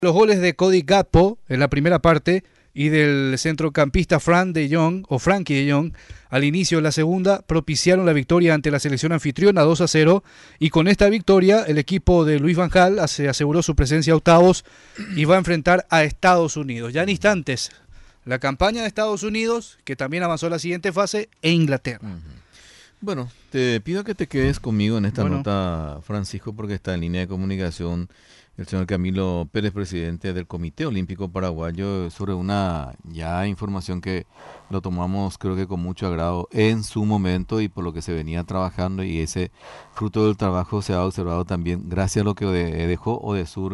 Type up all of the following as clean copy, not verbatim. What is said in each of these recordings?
Los goles de Cody Gakpo en la primera parte y del centrocampista Frankie de Jong al inicio de la segunda propiciaron la victoria ante la selección anfitriona 2-0, y con esta victoria el equipo de Luis Van Gaal se aseguró su presencia a octavos y va a enfrentar a Estados Unidos. Ya en instantes la campaña de Estados Unidos, que también avanzó a la siguiente fase, e Inglaterra. Bueno, te pido que te quedes conmigo en esta Bueno, nota, Francisco, porque está en línea de comunicación el señor Camilo Pérez, presidente del Comité Olímpico Paraguayo, sobre una ya información que lo tomamos creo que con mucho agrado en su momento y por lo que se venía trabajando, y ese fruto del trabajo se ha observado también gracias a lo que dejó Odesur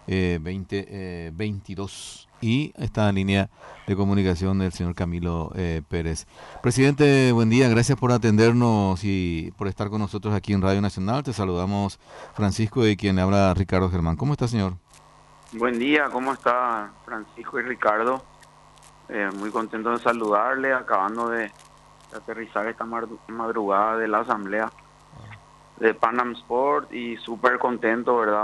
2022. Y está en línea de comunicación del señor Camilo Pérez. Presidente, buen día, gracias por atendernos y por estar con nosotros aquí en Radio Nacional. Te saludamos Francisco y quien le habla Ricardo Germán. ¿Cómo está, señor? Buen día, ¿cómo está Francisco y Ricardo? Muy contento de saludarle, acabando de aterrizar esta madrugada de la asamblea de Panam Sport, y súper contento, ¿verdad?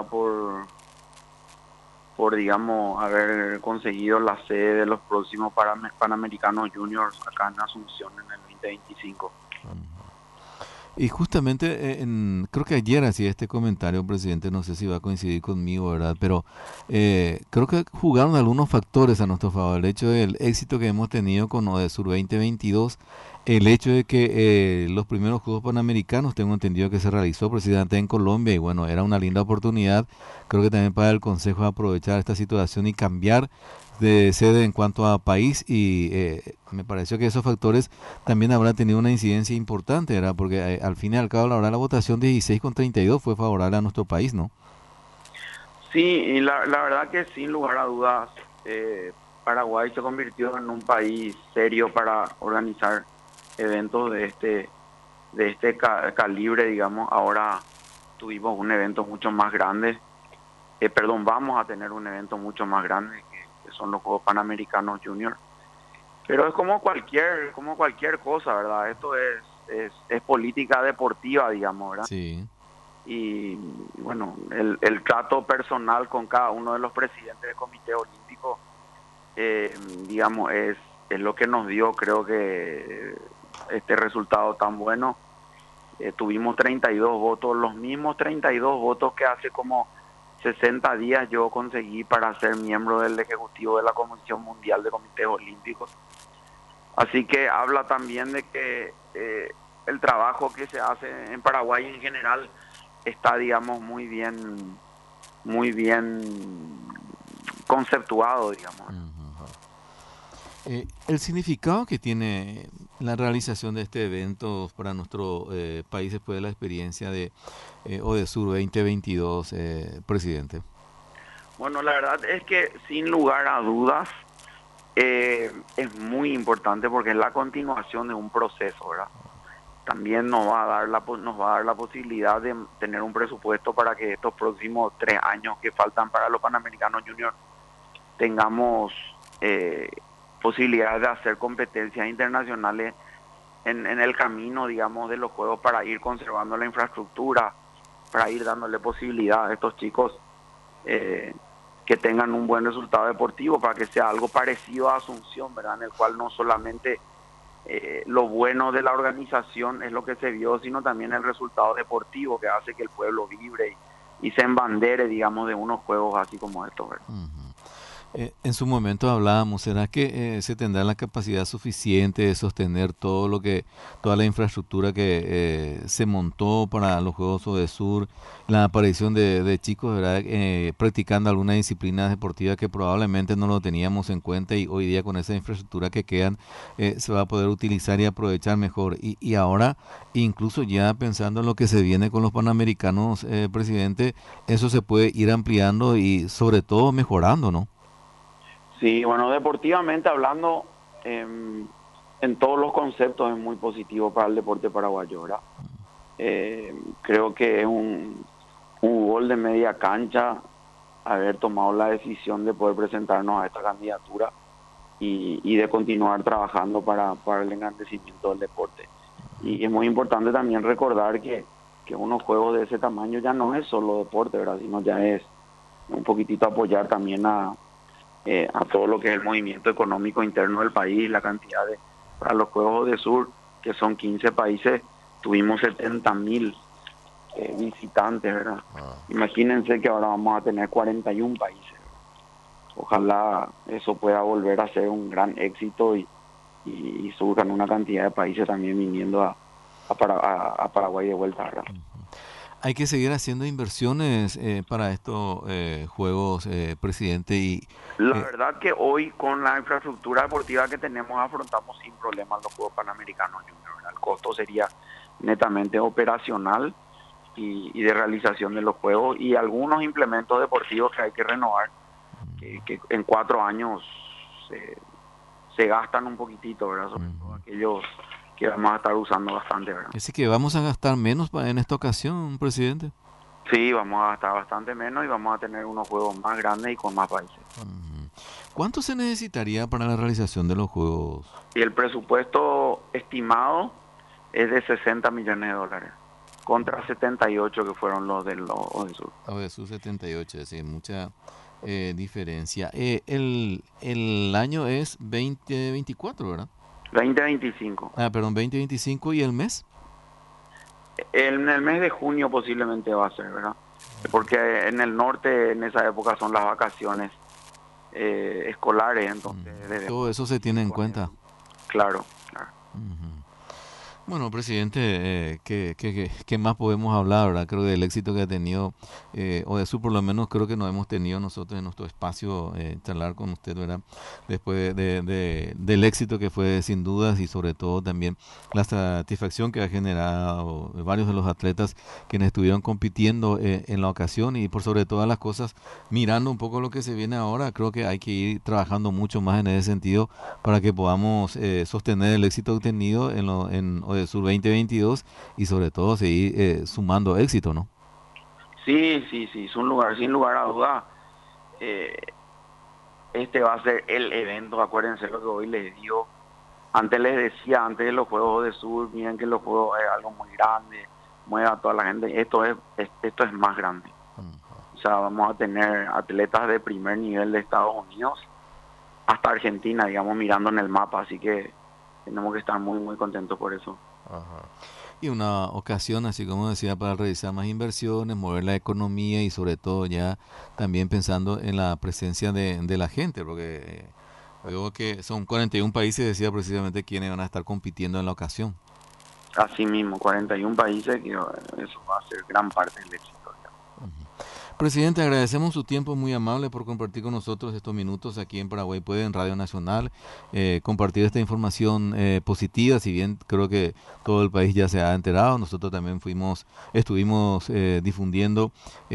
Por digamos, haber conseguido la sede de los próximos Panamericanos Juniors acá en Asunción en el 2025. Y justamente, creo que ayer hacía este comentario, presidente, no sé si va a coincidir conmigo, ¿verdad? Pero creo que jugaron algunos factores a nuestro favor. El hecho del éxito que hemos tenido con Odesur 2022, el hecho de que los primeros Juegos Panamericanos, tengo entendido que se realizó precisamente en Colombia, y bueno, era una linda oportunidad, creo que también para el Consejo aprovechar esta situación y cambiar de sede en cuanto a país, y me pareció que esos factores también habrá tenido una incidencia importante, ¿verdad? Porque al fin y al cabo, la verdad, la votación 16-32 fue favorable a nuestro país, ¿no? Sí, y la verdad que sin lugar a dudas, Paraguay se convirtió en un país serio para organizar eventos de este calibre, digamos. Ahora tuvimos un evento mucho más grande, vamos a tener un evento mucho más grande que son los Juegos Panamericanos Junior. Pero es como cualquier cosa, ¿verdad? Esto es política deportiva, digamos, ¿verdad? Sí. Y bueno, el trato personal con cada uno de los presidentes del Comité Olímpico, digamos, es lo que nos dio, creo que, este resultado tan bueno. Tuvimos 32 votos, los mismos 32 votos que hace como 60 días yo conseguí para ser miembro del Ejecutivo de la Comisión Mundial de Comités Olímpicos. Así que habla también de que el trabajo que se hace en Paraguay en general está, digamos, muy bien conceptuado, digamos. El significado que tiene la realización de este evento para nuestro país después de la experiencia de Odesur 2022, presidente. Bueno, la verdad es que sin lugar a dudas es muy importante porque es la continuación de un proceso, ¿verdad? También nos va a dar la posibilidad de tener un presupuesto para que estos próximos 3 años que faltan para los Panamericanos Junior tengamos posibilidad de hacer competencias internacionales en el camino, digamos, de los Juegos, para ir conservando la infraestructura, para ir dándole posibilidad a estos chicos que tengan un buen resultado deportivo, para que sea algo parecido a Asunción, ¿verdad? En el cual no solamente lo bueno de la organización es lo que se vio, sino también el resultado deportivo que hace que el pueblo vibre y se embandere, digamos, de unos juegos así como estos, ¿verdad? En su momento hablábamos, ¿será que se tendrá la capacidad suficiente de sostener toda la infraestructura que se montó para los Juegos Odesur, la aparición de chicos, ¿verdad? Practicando alguna disciplina deportiva que probablemente no lo teníamos en cuenta, y hoy día con esa infraestructura que quedan se va a poder utilizar y aprovechar mejor? Y ahora, incluso ya pensando en lo que se viene con los Panamericanos, presidente, eso se puede ir ampliando y sobre todo mejorando, ¿no? Sí, bueno, deportivamente hablando, en todos los conceptos es muy positivo para el deporte paraguayo, ¿verdad? Creo que es un gol de media cancha haber tomado la decisión de poder presentarnos a esta candidatura y de continuar trabajando para el engrandecimiento del deporte. Y es muy importante también recordar que unos juegos de ese tamaño ya no es solo deporte, ¿verdad? Sino ya es un poquitito apoyar también a todo lo que es el movimiento económico interno del país, la cantidad para los Juegos de Sur, que son 15 países, tuvimos 70.000 visitantes, ¿verdad? Imagínense que ahora vamos a tener 41 países. Ojalá eso pueda volver a ser un gran éxito y surjan una cantidad de países también viniendo a Paraguay de vuelta, ¿verdad? Hay que seguir haciendo inversiones para estos juegos, presidente. La verdad que hoy con la infraestructura deportiva que tenemos afrontamos sin problemas los Juegos Panamericanos Junior, ¿verdad? El costo sería netamente operacional y de realización de los juegos y algunos implementos deportivos que hay que renovar, que en 4 años se gastan un poquitito, ¿verdad? Sobre todo aquellos que vamos a estar usando bastante, ¿verdad? Así que vamos a gastar menos en esta ocasión, presidente. Sí, vamos a gastar bastante menos y vamos a tener unos juegos más grandes y con más países. ¿Cuánto se necesitaría para la realización de los juegos? Y el presupuesto estimado es de 60 millones de dólares, contra 78 que fueron los del Odesur. Odesur 78, es decir, mucha diferencia. El año es 2024, ¿verdad? 2025. Perdón, 2025. ¿Y el mes? En el mes de junio posiblemente va a ser, ¿verdad? Porque en el norte en esa época son las vacaciones escolares, entonces... Todo eso se tiene en cuenta. Claro. Bueno, presidente, ¿qué más podemos hablar, verdad? Creo que del éxito que ha tenido Odesur, por lo menos creo que nos hemos tenido nosotros en nuestro espacio charlar con usted, ¿verdad? Después del éxito que fue sin dudas y sobre todo también la satisfacción que ha generado varios de los atletas quienes estuvieron compitiendo en la ocasión y por sobre todas las cosas, mirando un poco lo que se viene ahora, creo que hay que ir trabajando mucho más en ese sentido para que podamos sostener el éxito obtenido en Odesur 2022 y sobre todo seguir sumando éxito, ¿no? Sí, sin lugar a duda. Este va a ser el evento, acuérdense lo que hoy les digo. Antes de los Juegos Odesur, miren que los Juegos es algo muy grande, mueve a toda la gente. Esto es más grande. O sea, vamos a tener atletas de primer nivel de Estados Unidos hasta Argentina, digamos, mirando en el mapa, así que tenemos que estar muy, muy contentos por eso. Y una ocasión, así como decía, para realizar más inversiones, mover la economía y sobre todo ya también pensando en la presencia de la gente, porque veo que son 41 países, decía precisamente quienes van a estar compitiendo en la ocasión. Así mismo, 41 países, que eso va a ser gran parte del éxito. Presidente, agradecemos su tiempo, muy amable por compartir con nosotros estos minutos aquí en Paraguay Puede, en Radio Nacional, compartir esta información positiva, si bien creo que todo el país ya se ha enterado, nosotros también estuvimos difundiendo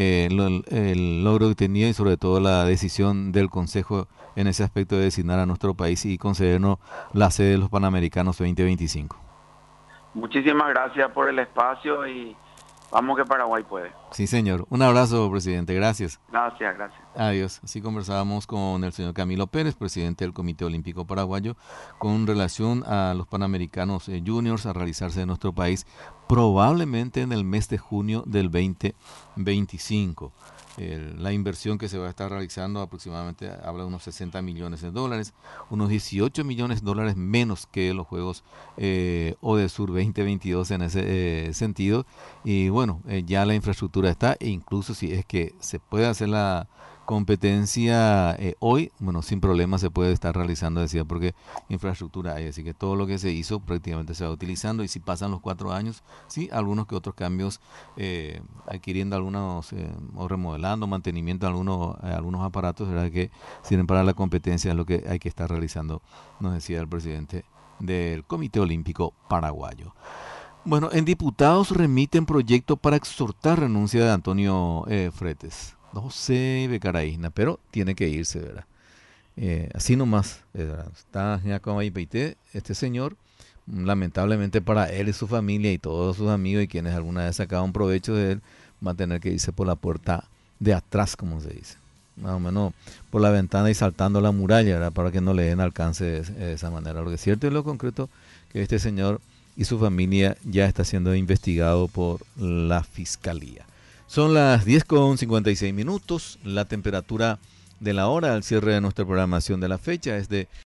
el logro que tenía y sobre todo la decisión del Consejo en ese aspecto de designar a nuestro país y concedernos la sede de los Panamericanos 2025. Muchísimas gracias por el espacio y vamos que Paraguay puede. Sí, señor. Un abrazo, presidente. Gracias. Gracias. Adiós. Así conversábamos con el señor Camilo Pérez, presidente del Comité Olímpico Paraguayo, con relación a los Panamericanos Juniors a realizarse en nuestro país probablemente en el mes de junio del 2025. La inversión que se va a estar realizando aproximadamente habla de unos 60 millones de dólares, unos 18 millones de dólares menos que los Juegos Odesur 2022 en ese sentido. Y bueno, ya la infraestructura está e incluso si es que se puede hacer la competencia hoy, bueno, sin problema se puede estar realizando, decía, porque infraestructura hay, así que todo lo que se hizo prácticamente se va utilizando y si pasan los 4 años, sí, algunos que otros cambios, adquiriendo algunos o remodelando, mantenimiento de algunos aparatos, ¿verdad? Que sirven para la competencia, es lo que hay que estar realizando, nos decía el presidente del Comité Olímpico Paraguayo. Bueno, en diputados remiten proyecto para exhortar renuncia de Antonio Fretes. No sé, Becaraína, pero tiene que irse, ¿verdad? Así nomás, ¿verdad? Está este señor, lamentablemente para él y su familia y todos sus amigos y quienes alguna vez sacaban provecho de él, va a tener que irse por la puerta de atrás, como se dice. Más o menos por la ventana y saltando la muralla, ¿verdad? Para que no le den alcance de esa manera. Lo que es cierto y lo concreto que este señor y su familia ya está siendo investigado por la Fiscalía. Son las 10:56 minutos. La temperatura de la hora al cierre de nuestra programación de la fecha es de